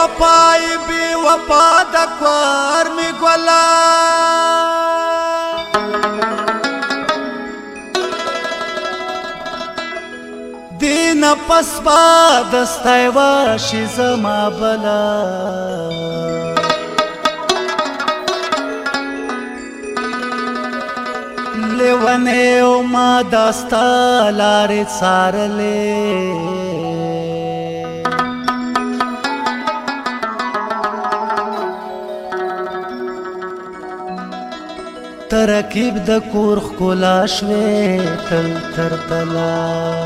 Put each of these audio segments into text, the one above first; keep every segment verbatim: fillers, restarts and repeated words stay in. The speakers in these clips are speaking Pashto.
وفای بی وفا د کور می ګلا دین پس با دستای واشي زما بلا لیونه او ما داستا لارې څارلې ترکیب د کور ښکلا شوې تل تر تلا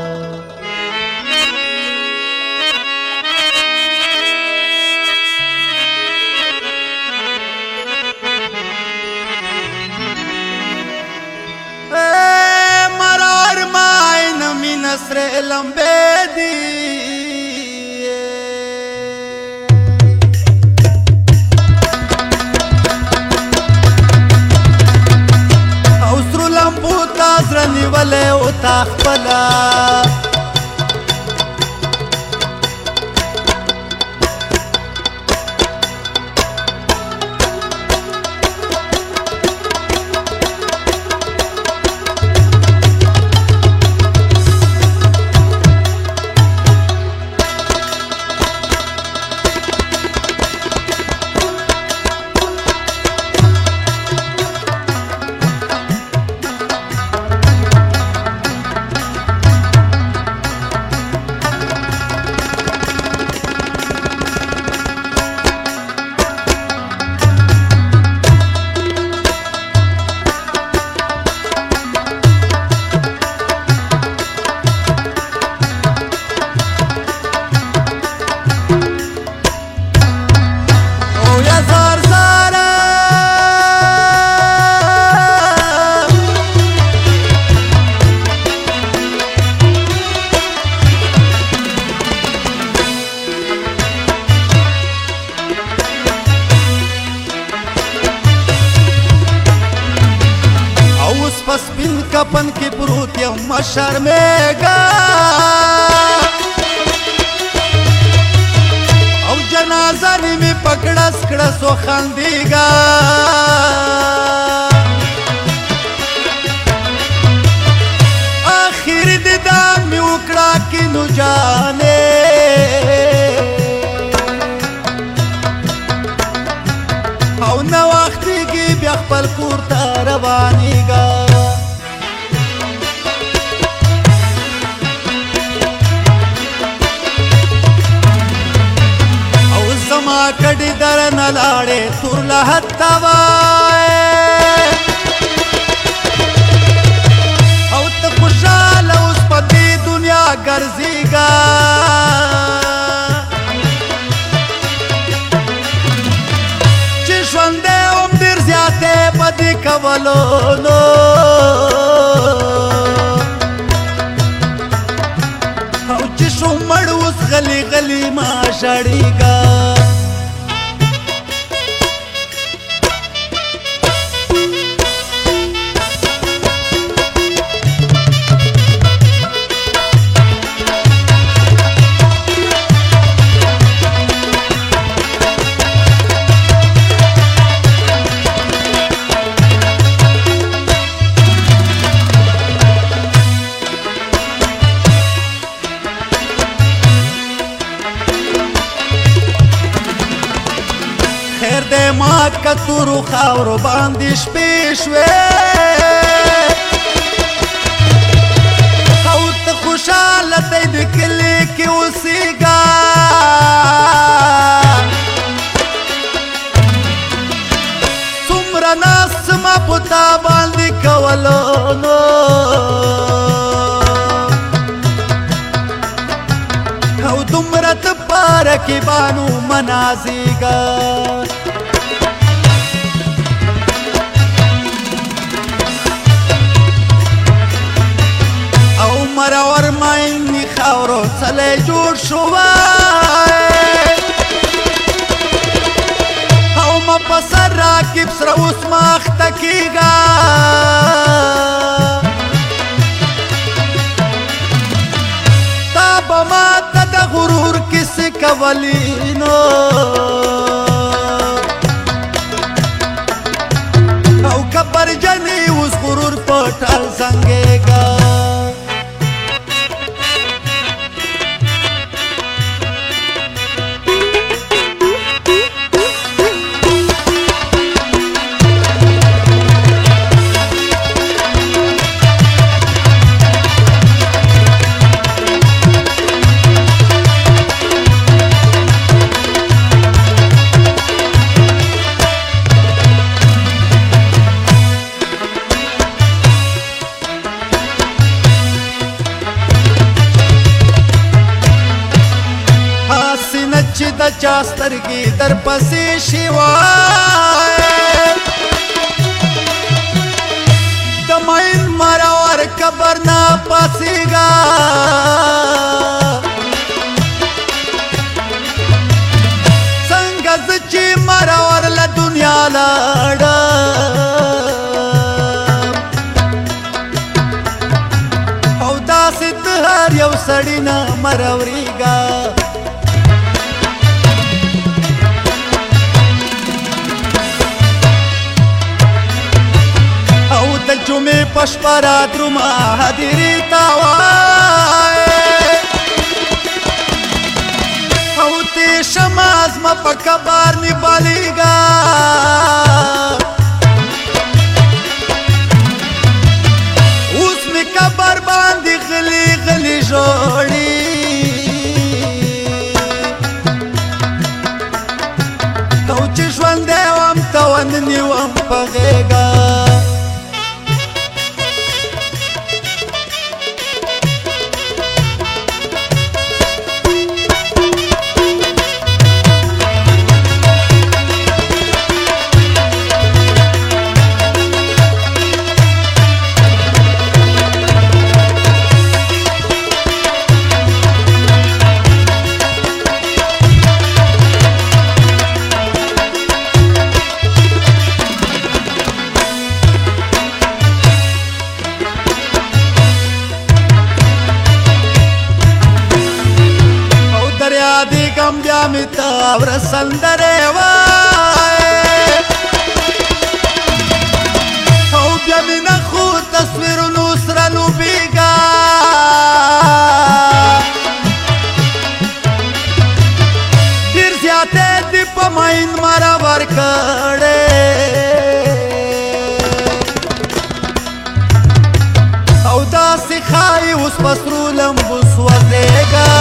مرار ماین می نصر لمبے دی زرنی ولی او تخپلا پسپین کپن کی پروت یم مشرمیگا او جنازه نیمی پکڑس کڑس و خندیگا آخر دیدان می اکڑا کی نو جانے او نو وقتی گی بیخ پل کورتا روانیگا کڑی در نلاڑے تور لحت توائے او تا خوشحال اس پتی دنیا گرزی گا چشوندے ام دیر زیادے پتی کولو نو او چشو مڑ اس غلی غلی ما شڑی گا خیر دے مات کتورو خاورو باندیش پیشوے خوت خوشحالت دکلی کی اسی گا سمرا ناس ما پتا باندی کولو نو او دمرت پارکی بانو منازی گا مرور ماینی خاورو سلے جوڑ شوائے او ما پسر راکب سر اس ماخت کی گا تاب ما تد غرور کسی کولی نو چا سترګې در پسې شي وای د مین مرور قبر نه پاسېږه څنګه زه چې مرور له دنیا لاړم او داسې ته هر یو سړي نه مرورېږه د جمعې په شپه رادرومه هدیرې ته وای او تېشمه زما په کبار نیبالېږه اوس مې کبر باندې غلي غلي ژړي او چې ژوندی وم ته وننیوم په غېږه بیا می تاور سندرې وای او بیا می نه خو تصویرونو سره لوبېږه ډېر زیاتې دې په مین مرور کړې او داسې ښایي اوس په سرو لمبو سوځېږه